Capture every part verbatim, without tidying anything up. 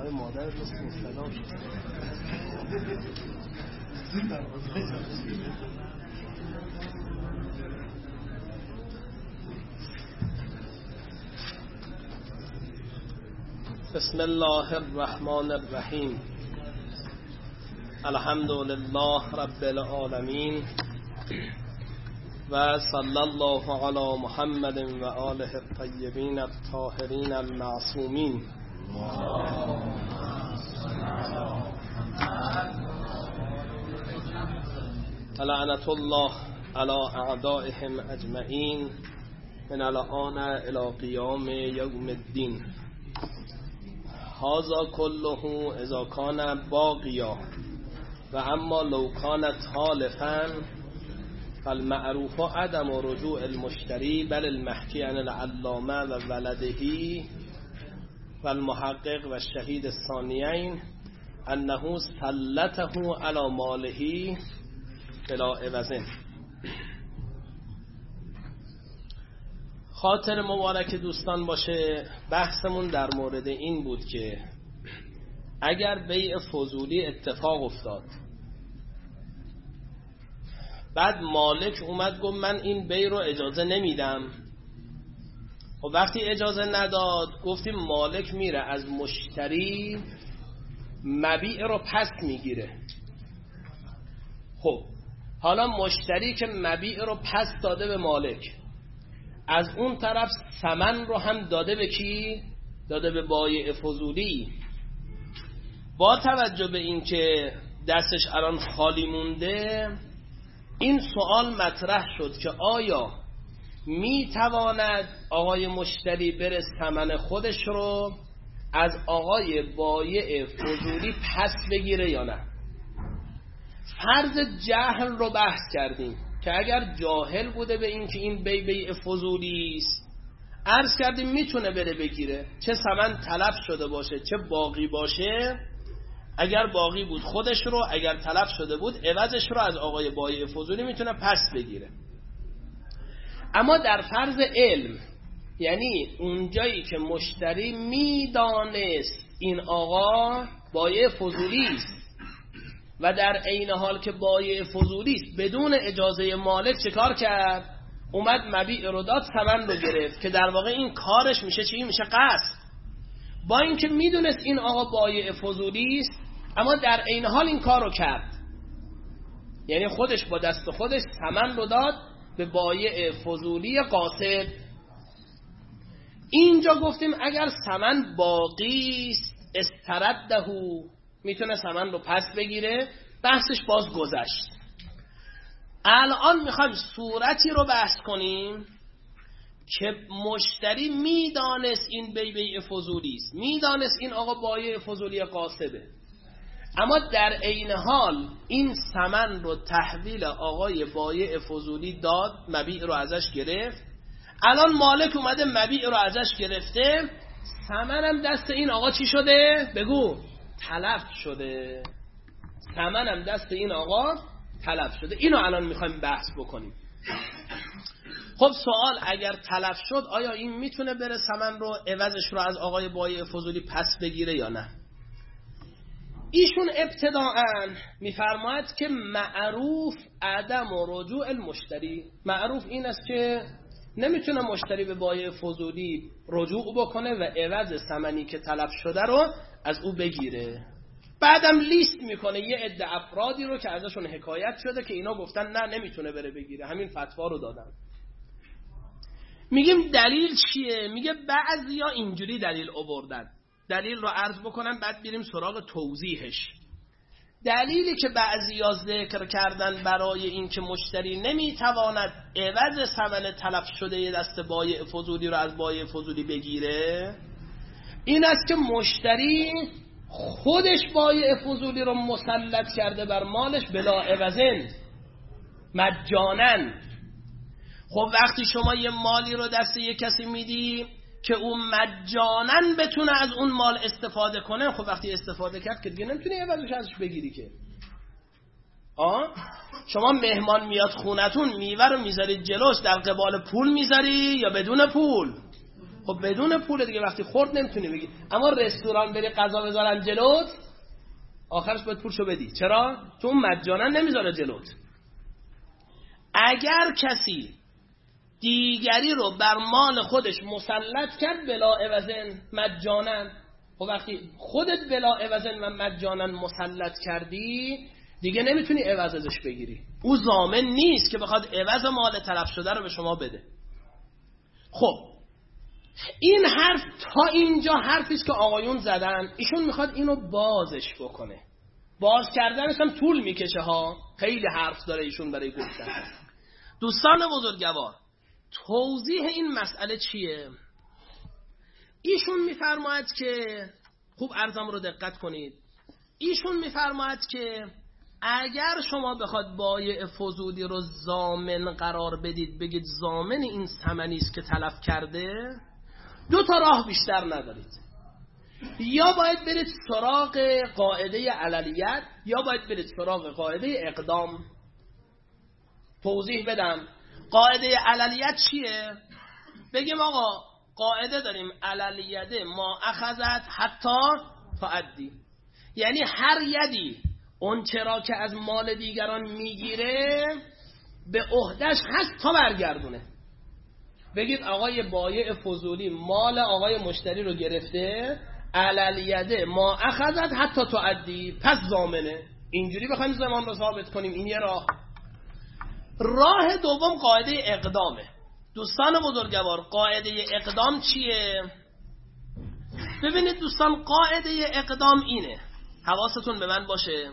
برای مادر مثل مستدام شد. بسم الله الرحمن الرحیم. الحمد لله رب العالمین و صلی الله علی محمد و آله الطیبین الطاهرین المعصومین. لعنت الله علی اعدائهم اجمعین من الان الی قیام یوم الدین. هذا كله اذا كان باقیا و اما لو كان تالفا فالمعروف عدم رجوع المشتری بل المحکی عن العلامه و ولده و المحقق و الشهید الثانیین انه سلطه علی ماله بلا عوض. خاطر مبارک دوستان باشه، بحثمون در مورد این بود که اگر بیع فضولی اتفاق افتاد، بعد مالک اومد گفت من این بیع رو اجازه نمیدم، و وقتی اجازه نداد گفتیم مالک میره از مشتری مبیع رو پس میگیره. خب حالا مشتری که مبیع رو پس داده به مالک، از اون طرف ثمن رو هم داده به کی؟ داده به بایع فضولی. با توجه به این که دستش الان خالی مونده، این سوال مطرح شد که آیا می تواند آقای مشتری بره ثمن خودش رو از آقای بایع فضولی پس بگیره یا نه؟ فرض جهل رو بحث کردیم که اگر جاهل بوده به این که این بی بیع فضولی است، عرض کردیم میتونه بره بگیره، چه ثمن تلف شده باشه چه باقی باشه. اگر باقی بود خودش رو، اگر تلف شده بود عوضش رو از آقای بایع فضولی میتونه پس بگیره. اما در فرض علم، یعنی اونجایی که مشتری میدانست این آقا بایع فضولی است و در عین حال که بایع فضولی است بدون اجازه مالک چه کار کرد؟ اومد مبیع رو داد، ثمن رو گرفت، که در واقع این کارش میشه چی؟ میشه قصد. با اینکه میدونست این آقا بایع فضولی است، اما در عین حال این کار رو کرد، یعنی خودش با دست خودش ثمن رو داد به بایع فضولی قاصد. اینجا گفتیم اگر ثمن باقی است استردهو، میتونه ثمن رو پس بگیره، بحثش باز گذشت. الان میخوایم صورتی رو بحث کنیم که مشتری میدانست این بی بیع فضولی است، میدانست این آقا بایع فضولی قاصده، اما در عین حال این ثمن رو تحویل آقای بایع فضولی داد، مبیع رو ازش گرفت. الان مالک اومده مبیع رو ازش گرفته، ثمنم دست این آقا چی شده؟ بگو. تلف شده. ثمنم دست این آقا تلف شده. اینو الان میخوایم بحث بکنیم. خب سوال، اگر تلف شد آیا این میتونه بره ثمن رو عوضش رو از آقای بایع فضولی پس بگیره یا نه؟ ایشون ابتداءً میفرماید که معروف عدم رجوع المشتری. معروف این است که نمیتونه مشتری به بایع فضولی رجوع بکنه و عوض ثمنی که تلف شده رو از او بگیره. بعدم لیست میکنه یه عده افرادی رو که ازشون حکایت شده که اینا گفتن نه نمیتونه بره بگیره، همین فتوا رو دادن. میگیم دلیل چیه؟ میگه بعضیا اینجوری دلیل آوردن. دلیل رو عرض بکنم بعد بریم سراغ توضیحش. دلیلی که بعضیا ذکر کردن برای این که مشتری نمیتواند عوض ثمن تلف شده یه دست بایع فضولی رو از بایع فضولی بگیره، این است که مشتری خودش بایع فضولی رو مسلط کرده بر مالش بلا عوضن، مجانن. خب وقتی شما یه مالی رو دست یه کسی میدی که اون مجانن بتونه از اون مال استفاده کنه، خب وقتی استفاده کرد که دیگه نمیتونی عوضش ازش بگیری که. آه؟ شما مهمان میاد خونتون، میوه رو میذارید جلوش، در قبال پول میذاری یا بدون پول؟ خب بدون پول دیگه وقتی خورد نمیتونی بگی. اما رستوران بری غذا بذارن جلوت، آخرش باید پولشو بدی. چرا؟ چون مجانا نمیذاره جلوت. اگر کسی دیگری رو بر مال خودش مسلط کرد بلا عوضن مجانا، خب وقتی خودت بلا عوضن و مجانا مسلط کردی دیگه نمیتونی عوض ازش بگیری. او ضامن نیست که بخواد عوض مال تلف شده رو به شما بده. خب این حرف تا اینجا حرفیست که آقایون زدن. ایشون میخواد اینو بازش بکنه. باز کردنش هم طول میکشه ها، خیلی حرف داره ایشون برای گفتن. دوستان بزرگوار، توضیح این مسئله چیه؟ ایشون میفرماید که، خوب عرضم رو دقت کنید، ایشون میفرماید که اگر شما بخواد بایع فضولی رو ضامن قرار بدید، بگید ضامن این ثمنی است که تلف کرده، دو تا راه بیشتر ندارید. یا باید برید سراغ قاعده عللیت، یا باید برید سراغ قاعده اقدام. توضیح بدم. قاعده عللیت چیه؟ بگیم آقا قاعده داریم عللیت ما اخذت حتی تعدی، یعنی هر یدی اون چرا که از مال دیگران میگیره به عهدهش هست تا برگردونه. بگید آقای بایع فضولی مال آقای مشتری رو گرفته، عللیت ما اخذت حتی تعدی، پس ضامنه. اینجوری بخوایم زمان رو ثابت کنیم، این یه راه. راه دوم قاعده اقدامه. دوستان بزرگوار، قاعده اقدام چیه؟ ببینید دوستان، قاعده اقدام اینه، حواستون به من باشه.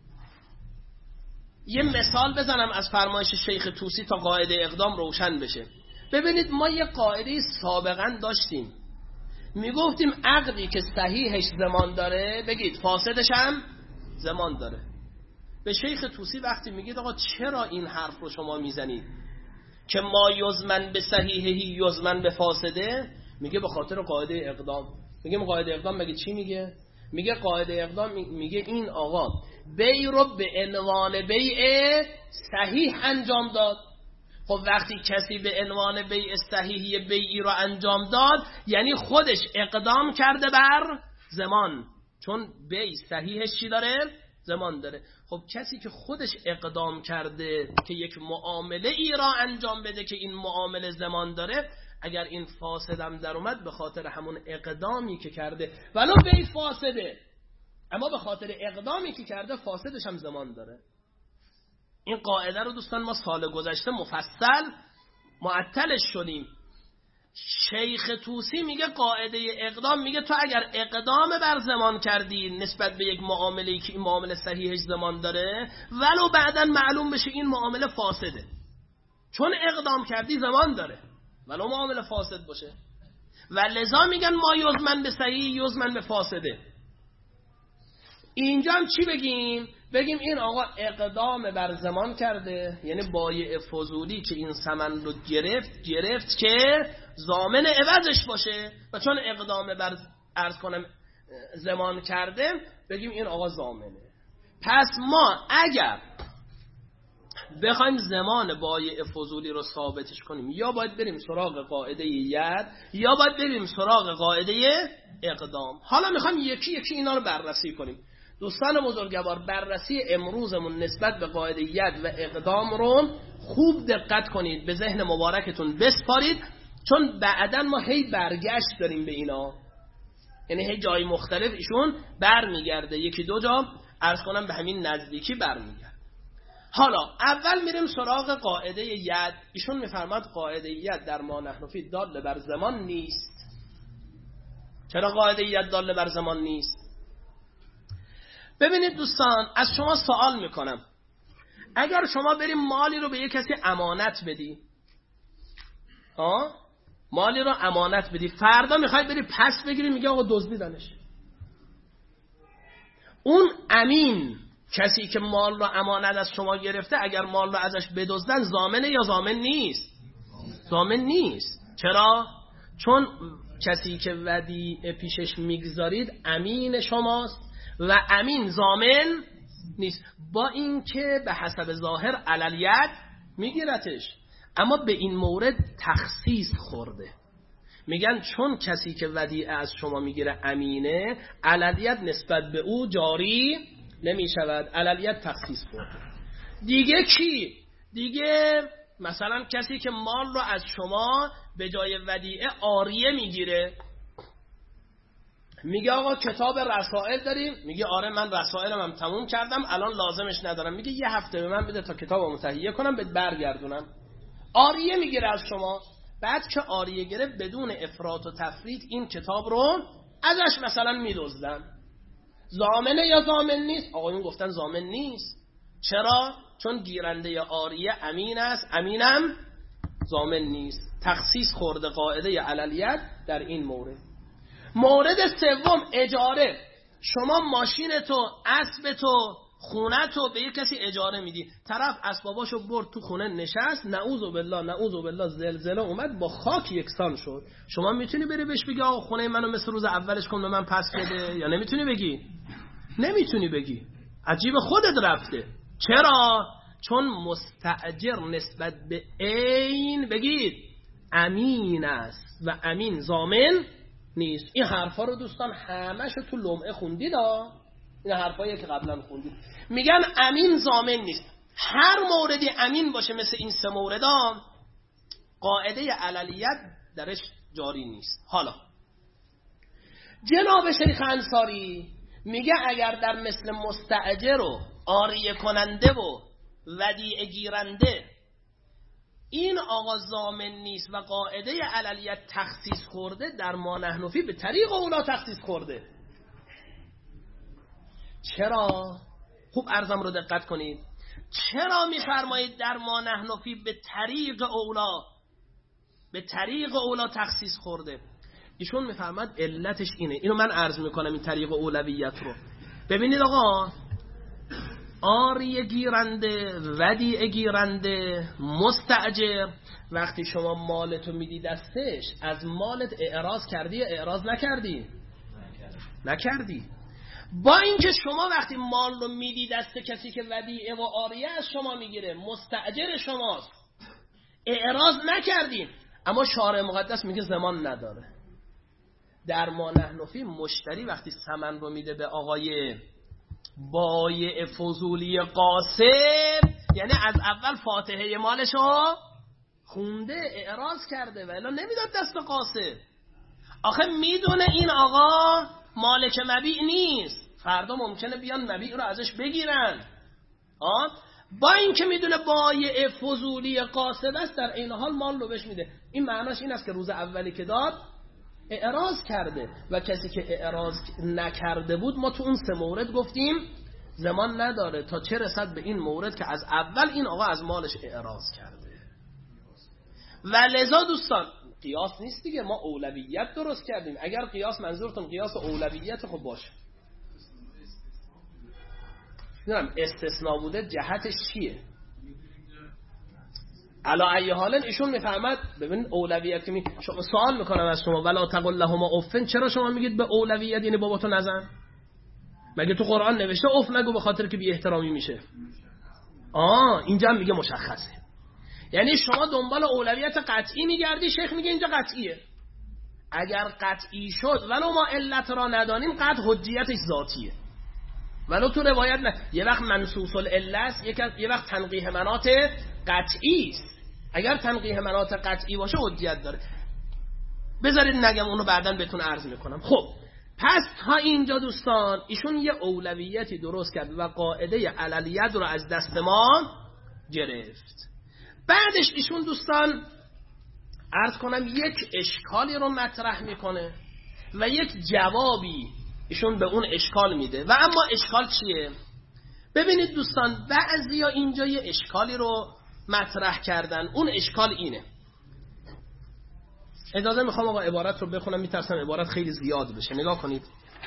یه مثال بزنم از فرمایش شیخ طوسی تا قاعده اقدام روشن بشه. ببینید ما یه قاعده سابقا داشتیم، میگفتیم عقدی که صحیحش زمان داره، بگید فاسدش هم زمان داره. به شیخ طوسی وقتی میگید آقا چرا این حرف رو شما میزنید که ما یزمن به صحیحهی یزمن به فاسده، میگه به خاطر قاعده اقدام. میگه قاعده اقدام مگه چی میگه؟ میگه قاعده اقدام میگه این آقا بیع رو به عنوان بیع صحیح انجام داد. خب وقتی کسی به عنوان بیع صحیحی بیعی رو انجام داد، یعنی خودش اقدام کرده بر زمان، چون بیع صحیحش چی داره؟ زمان داره. خب کسی که خودش اقدام کرده که یک معامله ای را انجام بده که این معامله زمان داره، اگر این فاسدم در اومد به خاطر همون اقدامی که کرده، ولو بیع فاسده، اما به خاطر اقدامی که کرده فاسدش هم زمان داره. این قاعده رو دوستان ما سال گذشته مفصل معطلش شدیم. شیخ طوسی میگه قاعده اقدام، میگه تو اگر اقدام بر زمان کردی نسبت به یک معامله‌ای که این معامله صحیحش زمان داره، ولو بعداً معلوم بشه این معامله فاسده، چون اقدام کردی زمان داره ولو معامله فاسد باشه. و لذا میگن ما یزمن به صحیح یزمن به فاسده. اینجا هم چی بگیم؟ بگیم این آقا اقدام بر زمان کرده، یعنی بایع فضولی که این ثمن رو گرفت گرفت که ضامن عوضش باشه، و چون اقدام بر عرض کنم زمان کرده، بگیم این آقا ضامنه. پس ما اگر بخوایم زمان بایع فضولی رو ثابتش کنیم، یا باید بریم سراغ قاعده ید، یا باید بریم سراغ قاعده اقدام. حالا میخوایم یکی یکی اینا رو بررسی کنیم. دوستان بزرگوار، بررسی امروزمون نسبت به قاعده ید و اقدام رو خوب دقت کنید، به ذهن مبارکتون بسپارید، چون بعداً ما هی برگشت داریم به اینا، یعنی هی جای مختلف ایشون برمیگرده، یکی دو جا عرض کنم به همین نزدیکی برمیگرده. حالا اول میریم سراغ قاعده ید. ایشون میفرماد قاعده ید در ما نحن فی دال بر زمان نیست. چرا قاعده ید دال بر زمان نیست؟ ببینید دوستان، از شما سوال میکنم، اگر شما بریم مالی رو به یک کسی امانت بدی، آه؟ مالی رو امانت بدی، فردا میخوای بری پس بگیری، میگه آقا دزدیدنش. اون امین، کسی که مال رو امانت از شما گرفته، اگر مال رو ازش بدزدن ضامنه یا ضامن نیست؟ ضامن نیست. چرا؟ چون کسی که ودیعه پیشش میگذارید امین شماست و امین ضامن نیست، با اینکه به حسب ظاهر عللیت میگیرتش، اما به این مورد تخصیص خورده. میگن چون کسی که ودیعه از شما میگیره امینه، عللیت نسبت به او جاری نمیشود، عللیت تخصیص خورده. دیگه کی؟ دیگه مثلا کسی که مال رو از شما به جای ودیعه عاریه میگیره، میگه آقا کتاب رسائل داریم، میگه آره من رسائلم هم تموم کردم الان لازمش ندارم، میگه یه هفته به من بده تا کتابمو تهیه کنم بهت برگردونم. عاریه میگیره از شما. بعد که عاریه گرفت بدون افراط و تفریط این کتاب رو ازش مثلا میدزدن. ضامنه یا ضامن نیست؟ آقایون گفتن ضامن نیست. چرا؟ چون گیرنده عاریه امین است، امینم ضامن نیست. تخصیص خورده قاعده عللیت در این مورد. مورد سوم اجاره. شما ماشین تو، اسب تو، خونه تو به یک کسی اجاره میدی، طرف اسباباشو برد تو خونه نشست، نعوذ بالله نعوذ بالله زلزله اومد با خاک یکسان شد، شما میتونی بری بهش بگی آقا خونه منو مثل روز اولش کن به من پس بده؟ یا نمیتونی بگی؟ نمیتونی بگی. عجیب خودت رفته. چرا؟ چون مستأجر نسبت به عین بگید امین است و امین ضامن نیست. این حرفا رو دوستان همه‌شو تو لمعه خوندید ها. این حرفایی که قبلا خوندید. میگن امین ضامن نیست. هر موردی امین باشه مثل این سه موردا قاعده عللیت درش جاری نیست. حالا جناب شیخ انصاری میگه اگر در مثل مستأجر و عاریه کننده و ودیعه گیرنده این آقا ضامن نیست و قاعده عللیت تخصیص خورده، در ما نحنفی به طریق اولا تخصیص خورده. چرا؟ خوب عرضم رو دقت کنید. چرا میفرمایید در ما نحنفی به طریق اولا به طریق اولا تخصیص خورده؟ ایشون میفرماد علتش اینه. اینو من عرض میکنم این طریق اولویت رو. ببینید آقا، عاریه گیرنده، ودیعه گیرنده، مستأجر، وقتی شما مالتو میدی دستش از مالت اعراض کردی یا اعراض نکردی؟ نکردی. با اینکه شما وقتی مال رو میدی دست کسی که ودیعه و عاریه از شما میگیره، مستأجر شماست، اعراض نکردین، اما شارع مقدس میگه ضمان نداره. در ما نحنفی مشتری وقتی ثمن رو میده به آقای بایع فضولی قاسم، یعنی از اول فاتحه مالشو خونده، اعراض کرده و الا نمیداد دست قاسم. آخه میدونه این آقا مالک مبیع نیست، فردا ممکنه بیان مبیع رو ازش بگیرن. آه؟ با این که میدونه بایع فضولی قاسم است، در این حال مال رو بهش میده. این معناش این است که روز اولی که داد اعراض کرده و کسی که اعراض نکرده بود ما تو اون سه مورد گفتیم زمان نداره تا چه رسد به این مورد که از اول این آقا از مالش اعراض کرده. و لذا دوستان قیاس نیست دیگه، ما اولویت درست کردیم. اگر قیاس منظورتون قیاس اولویت خب باشه. نمیدونم استثناء بوده جهتش چیه؟ علا ای حالن ایشون میفهمد. ببین اولویت که می شما سوال میکنم از شما ولا تقل لهما اف، چرا شما میگید به اولویت یعنی باباتو نزن؟ مگه تو قرآن نوشته اف نگو به خاطر که بی احترامی میشه؟ آه اینجا میگه مشخصه. یعنی شما دنبال اولویت قطعی میگردی، شیخ میگه اینجا قطعیه. اگر قطعی شد ولو ما علت را ندانیم قطع حجیتش ذاتیه، ولو تو روایت نه. یه وقت منصوص العله است، یه وقت تنقیح مناط قطعی است. اگر تنقیح مناط قطعی باشه حجیت داره. بذارید نگم اونو بعداً بهتون عرض میکنم. خب پس تا اینجا دوستان ایشون یه اولویتی درست کرد و قاعده عللیت رو از دست ما گرفت. بعدش ایشون دوستان عرض کنم یک اشکالی رو مطرح میکنه و یک جوابی ایشون به اون اشکال میده. و اما اشکال چیه؟ ببینید دوستان بعضیا اینجا یه اشکالی رو مطرح کردن. اون اشکال اینه. اجازه میخوام آقا عبارت رو بخونم، میترسم عبارت خیلی زیاد بشه. نگاه کنید.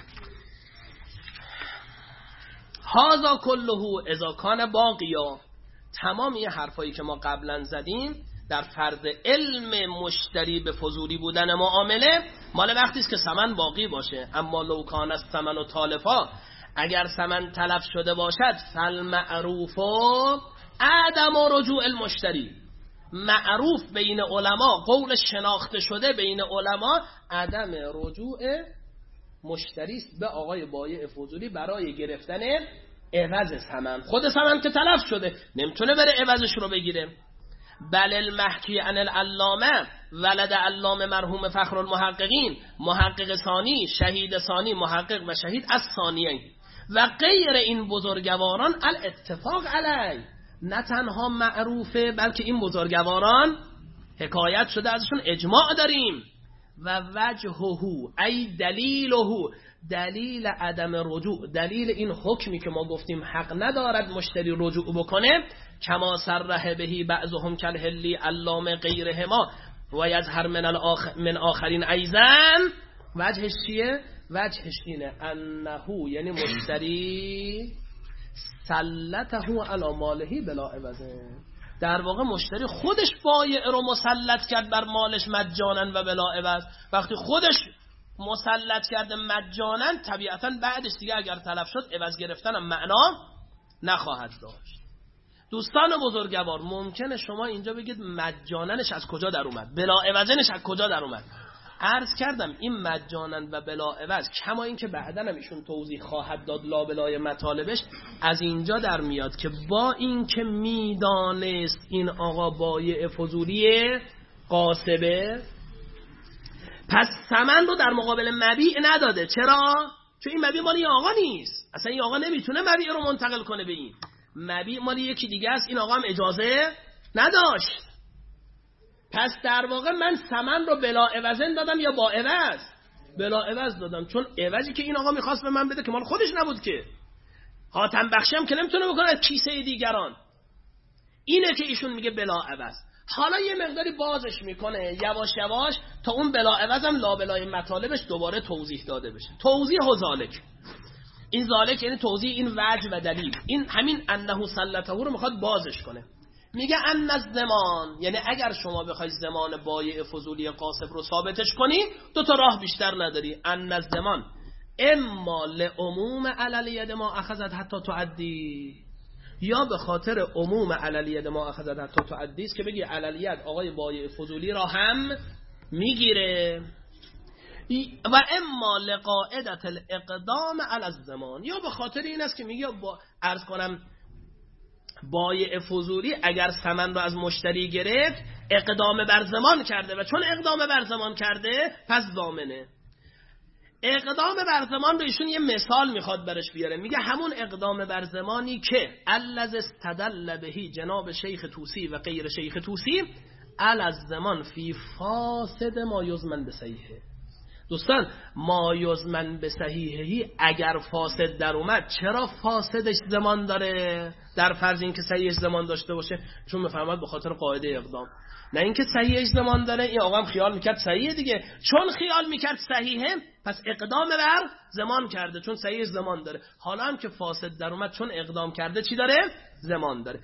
هازا کلهو اذا کان باقیا، تمام یه حرفایی که ما قبلا زدیم در فرض علم مشتری به فضولی بودن معامله مال وقتی است که ثمن باقی باشه. اما لو کان الثمن و تالفا، اگر ثمن تلف شده باشد فالمعروف عدم رجوع المشتری، معروف بین علما، قول شناخته شده بین علما، عدم رجوع مشتری است به آقای بایع فضولی برای گرفتن عوض ثمن. خود ثمن که تلف شده نمیتونه بره عوضش رو بگیره. بل المحکی عن العلامه ولد علامه مرحوم فخر المحققین، محقق ثانی، شهید ثانی، محقق و شهید از ثانیین و غیر این بزرگواران الاتفاق علی، نه تنها معروفه بلکه این بزرگواران حکایت شده ازشون، اجماع داریم. و وجهه ای دلیله، دلیل عدم رجوع، دلیل این حکمی که ما گفتیم حق ندارد مشتری رجوع بکنه، کما صرح بهی بعضهم کالهلی علامه غیرهما و یظهر من الاخ من آخرین ایزن. وجهش چیه؟ وجهش اینه انه، یعنی مشتری سلطه علی ماله بلا عوضه، در واقع مشتری خودش بایع رو مسلط کرد بر مالش مجانا و بلا عوض. وقتی خودش مسلط کرده مجانا، طبیعتا بعدش دیگه اگر تلف شد عوض گرفتن هم معنا نخواهد داشت. دوستان بزرگوار، ممکنه شما اینجا بگید مجاننش از کجا در اومد، بلا عوضنش از کجا در اومد. عرض کردم این مجانن و بلا عوض، کما این که بعدن هم ایشون توضیح خواهد داد لابلای مطالبش، از اینجا در میاد که با این که میدانست این آقا بایع فضولی قاسبه، پس ثمن رو در مقابل مبیع نداده. چرا؟ چون این مبیع مال این آقا نیست، اصلا این آقا نمیتونه مبیع رو منتقل کنه به این، مبیع مال یکی دیگه است، این آقا هم اجازه نداشت. پس در واقع من ثمن رو بلا عوضن دادم یا با عوض؟ بلا عوض دادم، چون عوضی که این آقا میخواست به من بده که مال خودش نبود که، حاتم بخشی هم که نمیتونه بکنه از کیسه دیگران. اینه که ایشون میگه بلا عوض. حالا یه مقداری بازش میکنه یواش یواش تا اون بلا عوض هم لابلای مطالبش دوباره توضیح داده بشه. توضیح و ذالک، این ذالک یعنی توضیح این وجه و دلیل، این همین انه سلطه رو میخواد بازش کنه. میگه ان الزمان، یعنی اگر شما بخوای زمان بایع فضولی قاسب رو ثابتش کنی، دو تا راه بیشتر نداری. ان الزمان اما لعموم علی ید ما اخذت حتی تعدی، یا به خاطر عموم علی ید ما اخذت حتی تعدی است که بگی علی ید آقای بایع فضولی را هم میگیره، و اما لقاعدت الاقدام علی الزمان، یا به خاطر این است که میگه با عرض کنم بایع فضولی اگر ثمن رو از مشتری گرفت اقدام بر زمان کرده، و چون اقدام بر زمان کرده پس ضامنه. اقدام بر زمان رو ایشون یه مثال میخواد برش بیاره، میگه همون اقدام بر زمانی که الذی استدل بهی جناب شیخ طوسی و غیر شیخ طوسی علی الزمان فی فاسد ما یضمن بصحیحه. دوستان ما یضمن بصحیحه اگر فاسد در اومد، چرا فاسدش زمان داره؟ در فرض این که صحیحش زمان داشته باشه، چون میفهمد به خاطر قاعده اقدام، نه اینکه صحیحش زمان داره. این آقا هم خیال میکرد صحیحه دیگه، چون خیال میکرد صحیحه پس اقدام بر زمان کرده، چون صحیحش زمان داره. حالا هم که فاسد در اومد، چون اقدام کرده چی داره؟ زمان داره.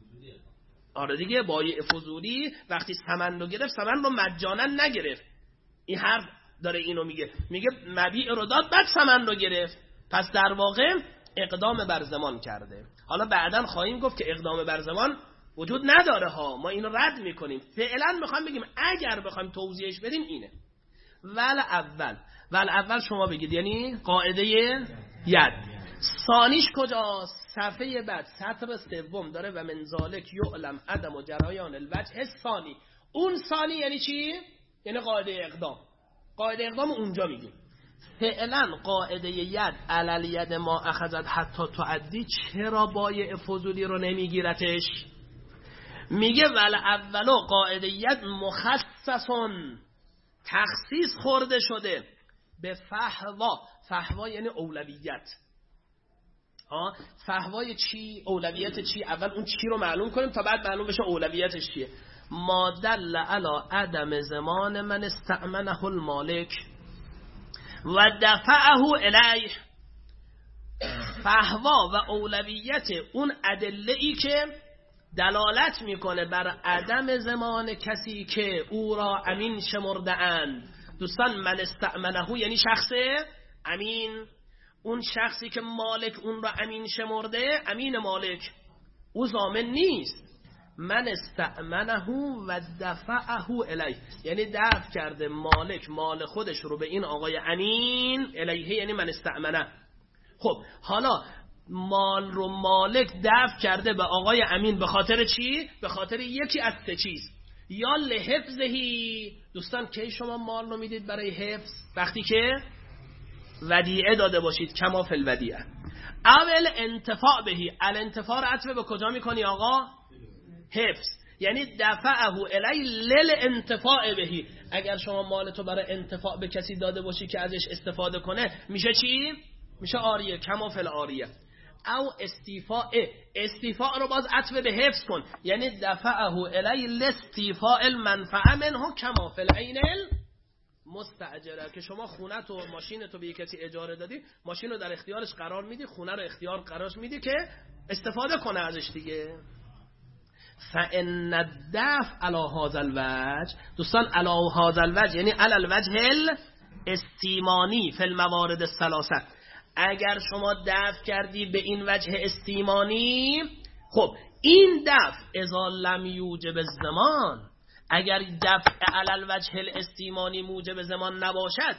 آره دیگه، بایع فضولی وقتی ثمن رو گرفت، ثمن رو مجانا نگرفت. این حرف داره اینو میگه، میگه مبیع رو داد بعد ثمن رو گرفت، پس در واقع اقدام بر زمان کرده. حالا بعداً خواهیم گفت که اقدام بر زمان وجود نداره ها، ما اینو رد میکنیم. فعلا میخوام بگیم اگر بخوایم توضیحش بدیم اینه. ول اول ول اول شما بگید یعنی قاعده ید. ثانیش کجاست؟ صفحه بعد سطر سوم داره و من ذالک یعلم عدم و جریان الوجه ثانی. اون ثانی یعنی چی؟ یعنی قاعده اقدام. قاعده اقدام اونجا میگیم. فعلا قاعده ید علل ید ما اخذت حتی تعدی چرا بایع فضولی رو نمیگیرتش؟ میگه ول اولو قاعده ید مخصصون، تخصیص خورده شده به فحوا. فحوا یعنی اولویت. ها فحوای چی؟ اولویت چی؟ اول اون چی رو معلوم کنیم تا بعد معلوم بشه اولویتش چیه. ما دل علی عدم زمان من استأمنه المالک و دفعه الیه. فحوا و اولویت اون ادله ای که دلالت میکنه بر عدم زمان کسی که او را امین شمرده اند. دوستان من استأمنه یعنی شخص امین، اون شخصی که مالک اون را امین شمرده، امین مالک او ضامن نیست. من استأمنه و دفعه الیه، یعنی دفع کرده مالک مال خودش رو به این آقای امین، الیه یعنی من استأمنه. خب حالا مال رو مالک دفع کرده به آقای امین به خاطر چی؟ به خاطر یکی از سه چیز. یا لحفظهی، دوستان کی شما مال رو میدید برای حفظ؟ وقتی که ودیعه داده باشید، کما فی الودیعه. اول انتفاع بهی، الانتفاع رو عطف به کجا میکنی آقا؟ حفظ. یعنی دفعه الی لل انتفاع بهی، اگر شما مالتو برای انتفاع به کسی داده باشی که ازش استفاده کنه، میشه چی؟ میشه عاریه، کما فی العاریه. او استیفاء، استیفاء رو باز عطف به حفظ کن، یعنی دفعه الی لاستیفاء المنفعه منه کما فی العین مستاجره، که شما خونه تو ماشین تو به کسی اجاره دادی، ماشین رو در اختیارش قرار میدی، خونه رو اختیار قرارش میدی که استفاده کنه ازش دیگه. فان الدفع علی هذا الوجه، دوستان علی هذا الوجه یعنی علی الوجه الاستیمانی فی الموارد الثلاثه، اگر شما دفع کردی به این وجه استیمانی، خب این دفع اذا لم یوجب الزمان، اگر دفع علی الوجه الاستیمانی موجب زمان نباشد،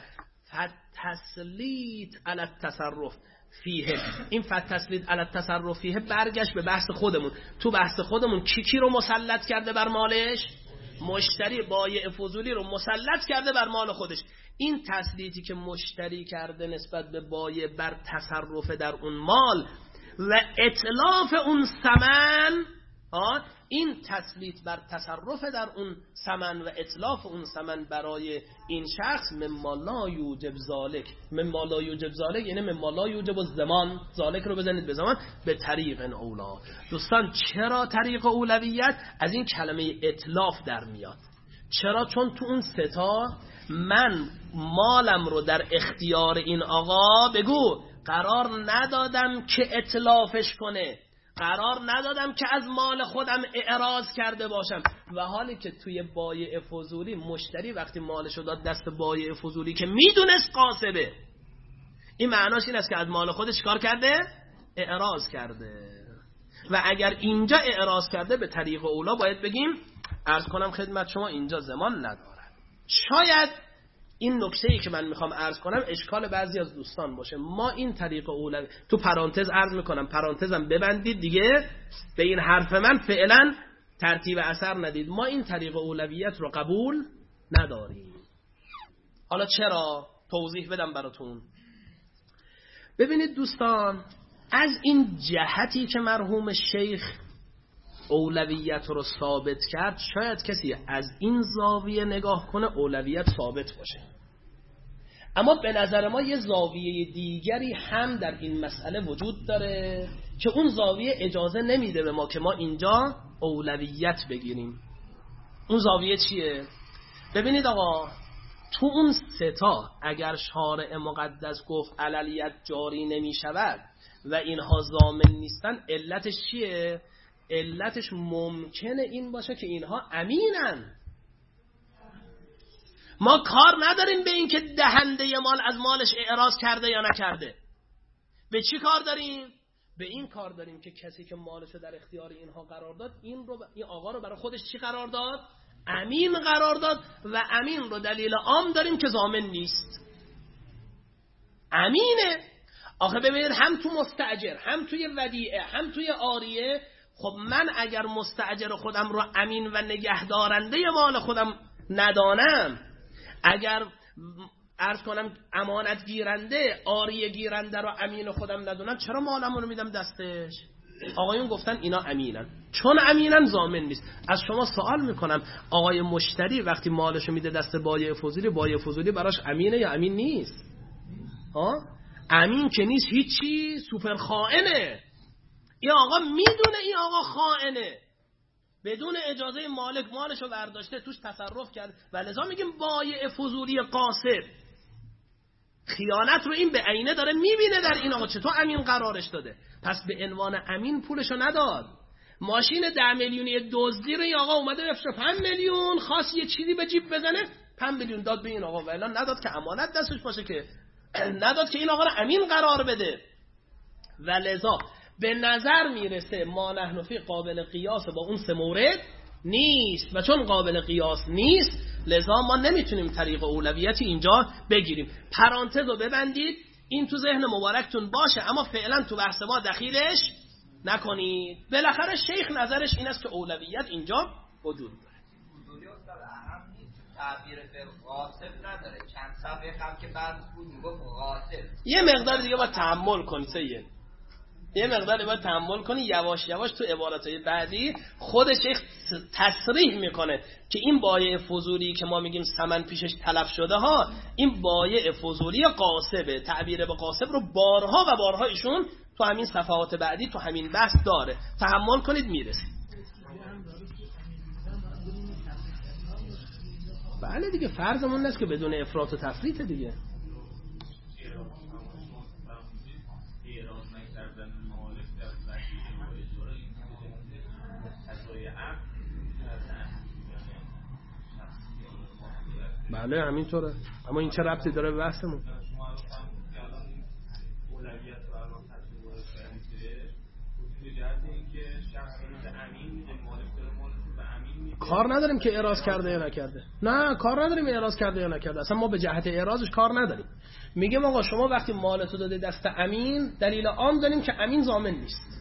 فتسلیط علی التصرف فیه، این فتسلیط علی التصرف فیه برگشت به بحث خودمون. تو بحث خودمون کی کی رو مسلط کرده بر مالش؟ مشتری بایع فضولی رو مسلط کرده بر مال خودش. این تسلیطی که مشتری کرده نسبت به بایع بر تصرف در اون مال و اتلاف اون ثمن، این تسلیط بر تصرف در اون ثمن و اتلاف اون ثمن برای این شخص مما لا یوجب ذالک، مما لا یوجب ذالک یعنی مما لا یوجب الزمان، ذالک رو بزنید به زمان، به طریق اولا. دوستان چرا طریق اولویت؟ از این کلمه اتلاف در میاد. چرا؟ چون تو اون ستا من مالم رو در اختیار این آقا بگو قرار ندادم که اتلافش کنه، قرار ندادم که از مال خودم اعراض کرده باشم. و حالی که توی بایع فضولی مشتری وقتی مالشو داد دست بایع فضولی که میدونست قاسبه، این معناش این است که از مال خودش کار کرده؟ اعراض کرده. و اگر اینجا اعراض کرده به طریق اولا باید بگیم، عرض کنم خدمت شما اینجا زمان ندارد. شاید این نکته‌ای که من میخوام عرض کنم اشکال بعضی از دوستان باشه. ما این طریق اولوی تو پرانتز عرض میکنم، پرانتزم ببندید دیگه، به این حرف من فعلا ترتیب اثر ندید. ما این طریق اولویت رو قبول نداریم. حالا چرا؟ توضیح بدم براتون. ببینید دوستان، از این جهتی که مرحوم شیخ اولویت رو ثابت کرد، شاید کسی از این زاویه نگاه کنه اولویت ثابت باشه، اما به نظر ما یه زاویه دیگری هم در این مسئله وجود داره که اون زاویه اجازه نمیده به ما که ما اینجا اولویت بگیریم. اون زاویه چیه؟ ببینید آقا، تو اون ستا اگر شارع مقدس گفت علیت جاری نمی شود و اینها ضامن نیستن، علتش چیه؟ علتش ممکنه این باشه که اینها امینن. ما کار نداریم به این که دهنده مال از مالش اعراض کرده یا نکرده. به چی کار داریم؟ به این کار داریم که کسی که مالش در اختیار اینها قرار داد، این رو این آقا رو برای خودش چی قرار داد؟ امین قرار داد. و امین رو دلیل عام داریم که ضامن نیست، امینه. آخه ببینید، هم تو مستاجر، هم توی ودیعه، هم توی عاریه، خب من اگر مستاجر خودم رو امین و نگهدارنده مال خودم ندانم، اگر عرض کنم امانت گیرنده، عاریه گیرنده رو امین خودم ندونم، چرا مالم رو میدم دستش؟ آقایون گفتن اینا امینن، چون امینن ضامن نیست. از شما سوال میکنم، آقای مشتری وقتی مالشو میده دست بایع فضولی، بایع فضولی براش امینه یا امین نیست؟ ها؟ امین که نیست، هیچی، سوپر خائنه. این آقا میدونه این آقا خائنه، بدون اجازه مالک مالشو برداشته، توش تصرف کرد، و لذا میگیم بایع فضولی قاصد. خیانت رو این به عینه داره میبینه در این آقا، چطور امین قرارش داده؟ پس به عنوان امین پولشو نداد. ماشین ده میلیونی دزدی رو این آقا اومده بفروشه پنج میلیون، خواست یه چیزی به جیب بزنه، پنج میلیون داد به این آقا، و الا نداد که امانت دستش باشه، که نداد که این آقا رو امین قرار بده. و لذا به نظر میرسه ما نحن فی قابل قیاس با اون سه مورد نیست و چون قابل قیاس نیست لذا ما نمیتونیم طریق اولویتی اینجا بگیریم. پرانتز رو ببندید، این تو ذهن مبارکتون باشه، اما فعلا تو بحث ما دخیلش نکنید. بالاخره شیخ نظرش این است که اولویت اینجا وجود داره. تعبیر به غاصب نداره، چند صفحه هم که بعد بود میگفت غاصب. یه مقدار دیگه باید تحمل کنی سید، یه مقدار باید تحمل کنی، یواش یواش تو عباراتهای بعدی خود شیخ تصریح میکنه که این بایع فضولی که ما میگیم ثمن پیشش تلف شده ها، این بایع فضولی غاصبه. تعبیر به غاصب رو بارها و بارها ایشون تو همین صفحات بعدی تو همین بحث داره. تحمل کنید میرسید. بله دیگه، فرضمون نیست که بدون افراط و تفریط دیگه. بله همینطوره، اما این چه ربطی داره به بحثمون؟ کار نداریم که اعراض کرده یا نکرده، نه کار نداریم اعراض کرده یا نکرده، اصلا ما به جهت اعراضش کار نداریم. میگم آقا شما وقتی مالتو داده دست امین، دلیل عام داریم که امین ضامن نیست،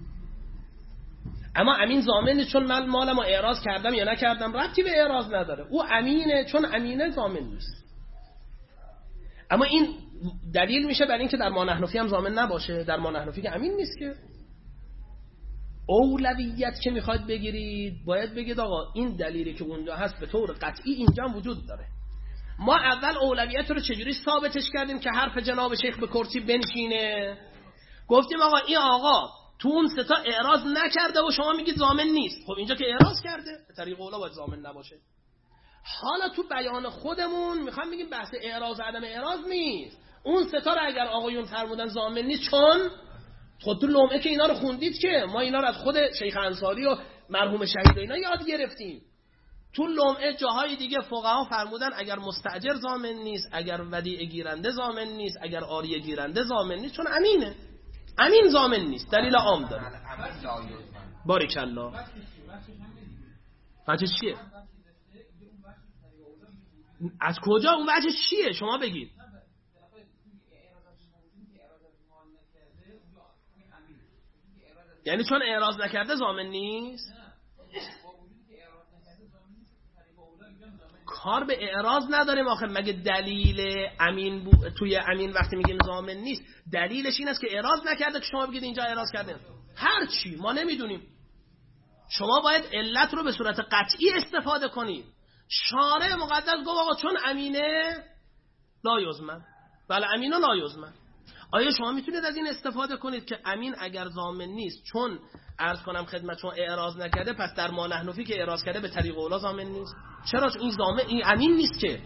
اما امین ضامن نیست چون من مالمو اعراض کردم یا نکردم ربطی به اعراض نداره، او امینه چون امینه ضامن نیست. اما این دلیل میشه برای اینکه در ما نحنفی هم ضامن نباشه، در ما نحنفی که امین نیست که. اولویت که میخواید بگیرید باید بگید آقا این دلیلی که اونجا هست به طور قطعی اینجا هم وجود داره. ما اول اولویت رو چجوری ثابتش کردیم که حرف جناب شیخ به کرسی بنشینه؟ گفتیم آقا این آقا تو اون سه تا اعراض نکرده و شما میگید ضامن نیست. خب اینجا که اعراض کرده به طریق اولا باید ضامن نباشه. حالا تو بیان خودمون میخوام بگیم بحث اعراض عدم اعراض نیست. اون سه تا رو اگر آقایون فرمودن ضامن نیست، چون خود تو لمعه که اینا رو خوندید که ما اینا رو از خود شیخ انصاری و مرحوم شهید و اینا یاد گرفتیم. تو لمعه جاهای دیگه فقها فرمودن اگر مستاجر ضامن نیست، اگر ودیعه گیرنده ضامن نیست، اگر عاریه گیرنده ضامن نیست، چون امینه. امین ضامن نیست، دلیل عام داره. بارک الله. وجه چیه؟ از کجا اون وجه چیه؟ شما بگید. یعنی چون اعراض نکرده ضامن نیست؟ کار به اعراض نداریم آخه. مگه دلیل امین بو... توی امین وقتی میگیم ضامن نیست دلیلش این است که اعراض نکرده که شما بگید اینجا اعراض کرده؟ هر چی ما نمیدونیم. شما باید علت رو به صورت قطعی استفاده کنید. شارع مقدس گفت آقا چون امینه لا یضمن. بله امینه لا یضمن. آیا شما میتونید از این استفاده کنید که امین اگر ضامن نیست چون عرض کنم خدمت شما اعراض نکرده پس در ما نحنفی که اعراض کرده به طریق اولا ضامن نیست؟ چرا؟ این ضامن این امین نیست که.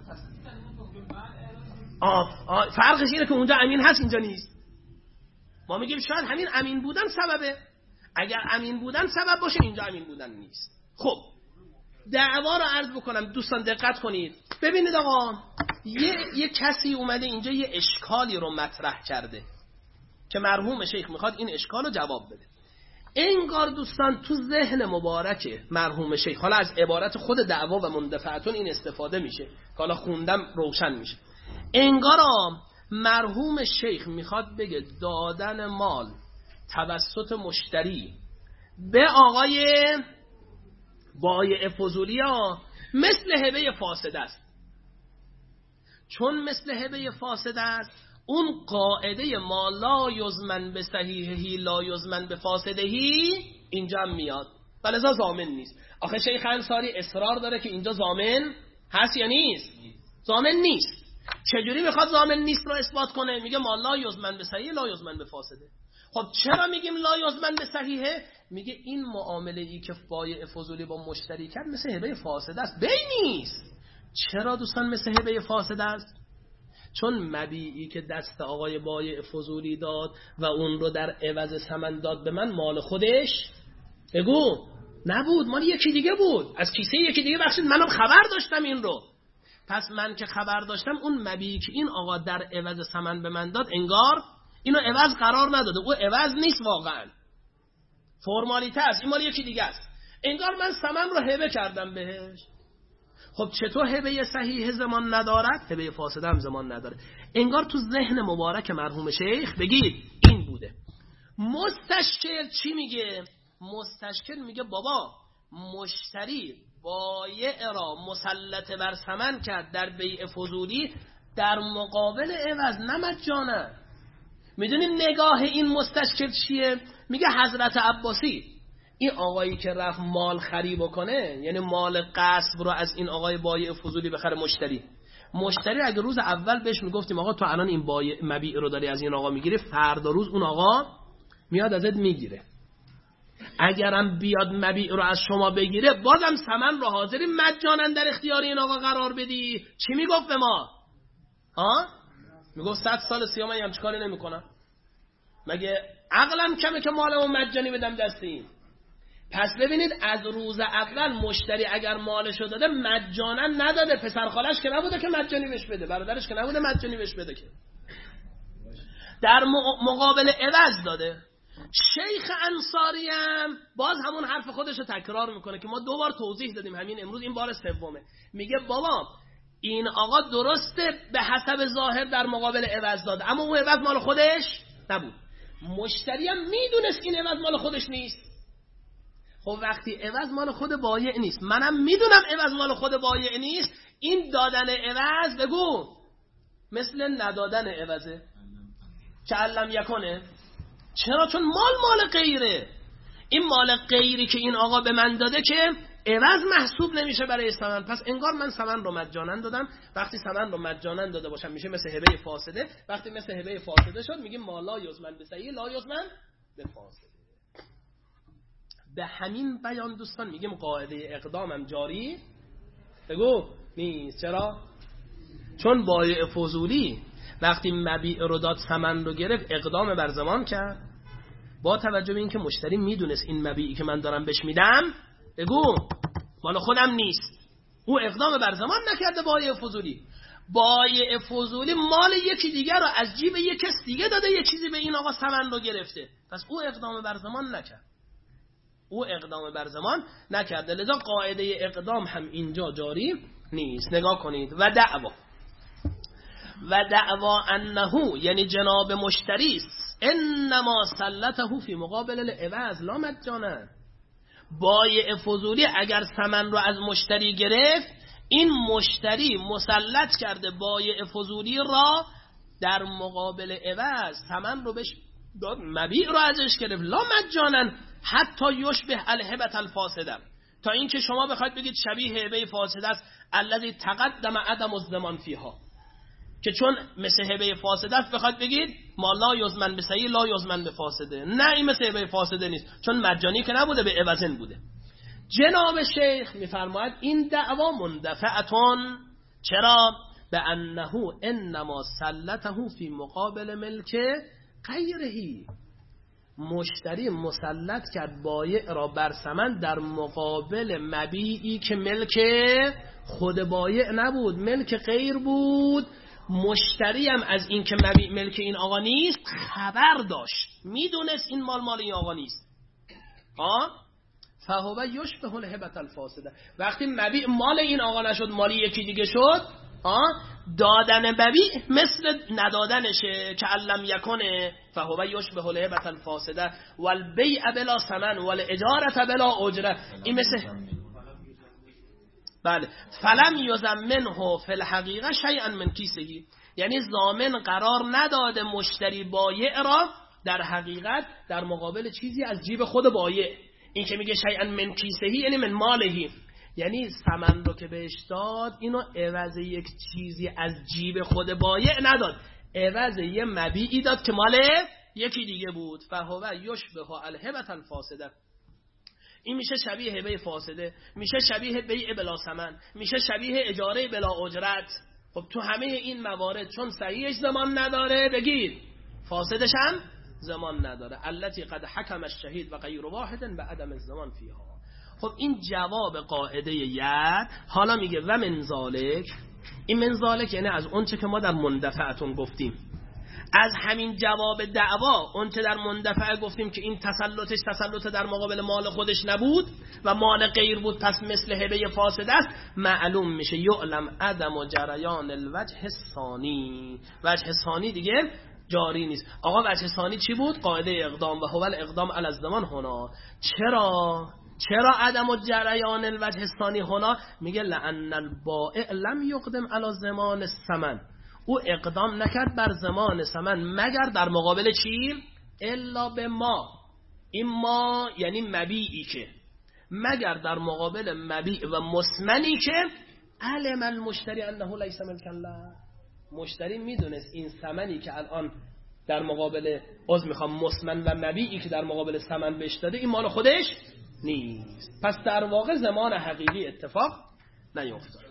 آه, آه فرقش اینه که اونجا امین هست اینجا نیست. ما میگیم شاید همین امین بودن سببه. اگر امین بودن سبب باشه اینجا امین بودن نیست. خب دعوا رو عرض بکنم دوستان دقت کنید. ببینید آقا یه, یه کسی اومده اینجا یه اشکالی رو مطرح کرده که مرحوم شیخ میخواد این اشکال رو جواب بده. انگار دوستان تو ذهن مبارک مرحوم شیخ، حالا از عبارت خود دعوا و مندفعتون این استفاده میشه که حالا خوندم روشن میشه، انگار مرحوم شیخ میخواد بگه دادن مال توسط مشتری به آقای بایع فضولی ها مثل هبه فاسد است. چون مثل هبه فاسد است اون قاعده ما لا یضمن به صحیحهی لا یضمن به فاسدهی اینجا میاد و لذا ضامن نیست. آخه شیخ انصاری اصرار داره که اینجا ضامن هست یا نیست؟ ضامن نیست. چجوری میخواد ضامن نیست رو اثبات کنه؟ میگه ما لا یضمن به صحیح لا یضمن به فاسده. خب چرا میگیم لا یضمن به صحیحه؟ میگه این معامله ای که بایع فضولی با مشتری کرد مثل هبه فاسد است. بی نیست. چرا دوستان مثل هبه فاسد است؟ چون مبیعی که دست آقای بایع فضولی داد و اون رو در عوض ثمن داد به من مال خودش بگو نبود، مال یکی دیگه بود، از کیسه یکی دیگه بخشید، منم خبر داشتم این رو. پس من که خبر داشتم اون مبیعی که این آقا در عوض ثمن به من داد انگار اینو عوض قرار نداده، او عوض نیست واقعا، فرمالیته است، این مال یکی دیگه است. انگار من ثمن رو هبه کردم بهش. خب چطور هبه صحیح زمان ندارد؟ هبه فاسده هم زمان نداره. انگار تو ذهن مبارک مرحوم شیخ بگید این بوده. مستشکل چی میگه؟ مستشکل میگه بابا مشتری بایع را مسلط بر ثمن کرد در بیع فضولی در مقابل عوض، نه مجانا. میدونیم نگاه این مستشکل چیه؟ میگه حضرت عباسی این آقایی که رفت مال خری بکنه، یعنی مال غصب رو از این آقای بایع فضولی بخره مشتری، مشتری اگه روز اول بهش میگفتیم آقا تو الان این بایع مبیع رو داری از این آقا میگیری، فردا روز اون آقا میاد ازت میگیره. اگرم بیاد مبیع رو از شما بگیره بازم ثمن رو حاضری مجانا در اختیار این آقا قرار بدی. چی میگفت به ما؟ ها؟ میگفت صد سال سیاه من همچه کاری نمیکنم، مگه عقلم کمه که مالمو مجانی بدم دست این؟ پس ببینید از روز اول مشتری اگر مالشو داده مجانا نداده، پسر خالش که نبوده که مجانی بهش بده، برادرش که نبوده مجانی بهش بده، که در مقابل عوض داده. شیخ انصاری هم باز همون حرف خودش رو تکرار میکنه که ما دو بار توضیح دادیم، همین امروز این بار سومه. میگه بابا این آقا درسته به حسب ظاهر در مقابل عوض داد، اما اون عوض مال خودش نبود. مشتری هم میدونست این عوض مال خودش نیست. خب وقتی عوض مال خود بایع نیست، منم میدونم عوض مال خود بایع نیست، این دادن عوض بگو مثل ندادن عوضه که علم یکنه. چرا؟ چون مال مال غیره. این مال غیری که این آقا به من داده که عوض محسوب نمیشه برای ثمن، پس انگار من ثمن رو مجانا دادم. وقتی ثمن رو مجانا داده باشم میشه مثل هبه فاسده. وقتی مثل هبه فاسده شد میگیم ما لا یزمن به صحیح لا یزمن به فاسده. به همین بیان دوستان میگیم قاعده اقدامم جاری بگو نیست. چرا؟ چون بایع فضولی وقتی مبیع رو داد ثمن رو گرفت اقدام بر زمان کرد، با توجه به اینکه مشتری میدونست این مبیعی که من دارم بهش میدم بگو مال خودم نیست، او اقدام بر زمان نکرده. بایع فضولی بایع فضولی مال یکی دیگر رو از جیب یک کس دیگه داده، یه چیزی به این آقا ثمن رو گرفته، پس او اقدام بر زمان نکرد، او اقدام بر زمان نکرده. لذا قاعده اقدام هم اینجا جاری نیست. نگاه کنید. و دعوا و دعوا انه یعنی جناب مشتری است، انما سلطه فی مقابل العوض لا مجانا. بایع فضولی اگر ثمن رو از مشتری گرفت، این مشتری مسلط کرده بایع فضولی را در مقابل عوض، ثمن رو بهش داد، مبیع رو ازش گرفت لا مجانا حتی یشبه الهبه الفاسده، تا اینکه شما بخواید بگید شبیه هبه فاسده است الذی تقدم عدم الضمان فیها، که چون مثل هبه فاسده است بخواید بگید ما لا یزمن به صحیح لا یزمن به فاسده. نه، این مثل هبه فاسده نیست، چون مجانی که نبوده به عوضن بوده. جناب شیخ میفرماید این دعوا مندفعتون. چرا؟ به انه انما سلطه فی مقابل ملک غیرهی. مشتری مسلط کرد بایع را بر ثمن در مقابل مبیعی که ملک خود بایع نبود، ملک غیر بود. مشتری هم از این که مبیع ملک این آقا نیست خبر داشت، میدونست این مال مال این آقا نیست. آه؟ فهو یشبه الهبه الفاسده. وقتی مبیع مال این آقا نشد مالی یکی دیگه شد، آه؟ دادن مبیع مثل ندادنشه که علم یکنه. فهو یشبه الهبه الفاسده والبیع بلا ثمن والاجاره بلا اجره. این مثل بله فلم یضمنه فی الحقیقه شیئا من کیسهی، یعنی ضامن قرار نداده مشتری بایع را در حقیقت در مقابل چیزی از جیب خود بایع. این که میگه شیئا من کیسهی یعنی من مالهی، یعنی ثمن رو که بهش داد اینو عوض یک چیزی از جیب خود بایع نداد، عوض یه مبیعی داد که مال یکی دیگه بود. فهو یشبه الهبه الفاسده. این میشه شبیه هبه فاسده، میشه شبیه بیع بلا ثمن، میشه شبیه اجاره بلا اجرت. خب تو همه این موارد چون صحیحش زمان نداره بگید فاسدش هم زمان نداره. التي قد حکم الشهید و غیر واحد به عدم الزمان فیها. خب این جواب قاعده ید. حالا میگه و من ذالک. این من ذالک یعنی از اون چه که ما در مندفعتون گفتیم، از همین جواب دعوا اون چه در مندفعه گفتیم که این تسلطش تسلط در مقابل مال خودش نبود و مال غیر بود، پس مثل هبه فاسد است، معلوم میشه یعلم عدم و جریان الوجه ثانی. وجه ثانی دیگه جاری نیست. آقا وجه ثانی چی بود؟ قاعده اقدام و هو الاقدام علی الزمان هنا. چرا چرا عدم و جریان الوجه ثانی هنا؟ میگه لأن البائع لم یقدم علی زمان الثمن، او اقدام نکرد بر زمان ثمن مگر در مقابل چی؟ الا به ما. این ما یعنی مبیعی که، مگر در مقابل مبیع و مسمنی که علم المشتری انه لیس ملکا له، مشتری میدونست این ثمنی که الان در مقابل از میخوام مسمن و مبیعی که در مقابل ثمن بهش داده این مال خودش نیست. پس در واقع زمان حقیقی اتفاق نیفتاد.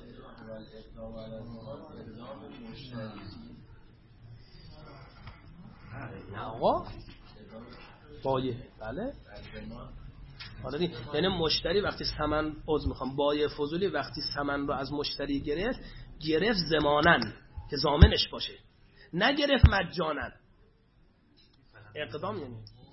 نه آقا بایه، بله حالا یعنی مشتری وقتی ثمن از میخوام بایه فضولی وقتی ثمن رو از مشتری گرفت، گرفت ضمانن که ضامنش باشه، نگرفت مجانن. اقدام یعنی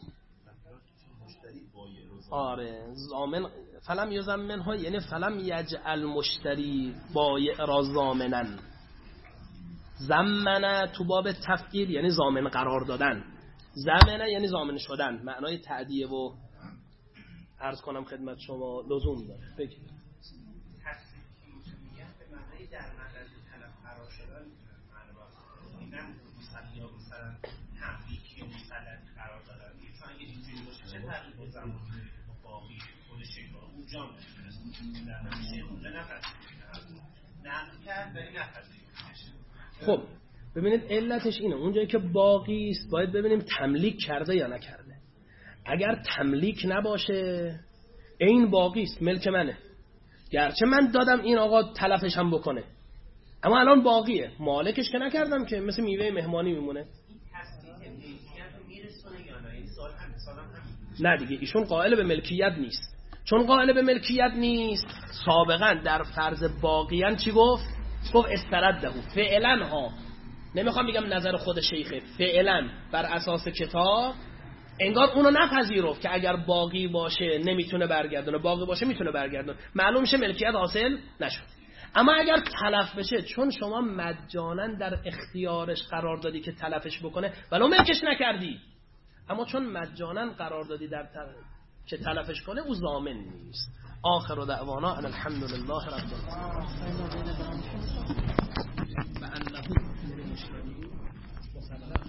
آره ضامن. فلم یضمن ها یعنی فلم یجعل مشتری بایع را ضامنن. ضمنه تو باب تفعیل یعنی ضامن قرار دادن، ضمنه یعنی ضامن شدن، معنای تعدیه و عرض کنم خدمت شما لزوم داره. بگید به معنای در معرض طلب قرار شدن، اینم مثلا یا مثلا تملیکی و مسلط قرار دادن. چون اگه اینجوری باشه چه تغییر زمانی باقی خودش اونجا میشه در نمیشه اونجا نفذیره نقل کرد ولی نفذیره. خب ببینید علتش اینه، اونجایی که باقی است باید ببینیم تملیک کرده یا نکرده. اگر تملیک نباشه این باقی است، ملک منه، گرچه من دادم این آقا تلفش هم بکنه، اما الان باقیه، مالکش که نکردم که، مثل میوه مهمانی میمونه. نه دیگه ایشون قائل به ملکیت نیست. چون قائل به ملکیت نیست سابقا در فرض باقیان چی گفت؟ گفت استرده فعلا ها، نمیخوام بگم نظر خود شیخه، فعلا بر اساس کتاب انگار اونو نپذیرفت که اگر باقی باشه نمیتونه برگردونه، باقی باشه میتونه برگردونه، معلوم میشه ملکیت حاصل نشد. اما اگر تلف بشه، چون شما مجانا در اختیارش قرار دادی که تلفش بکنه ولو ملکش نکردی، اما چون مجانا قرار دادی در تل... که تلفش کنه، او ضامن نیست. آخر دعوانا ان الحمد لله رب العالمین.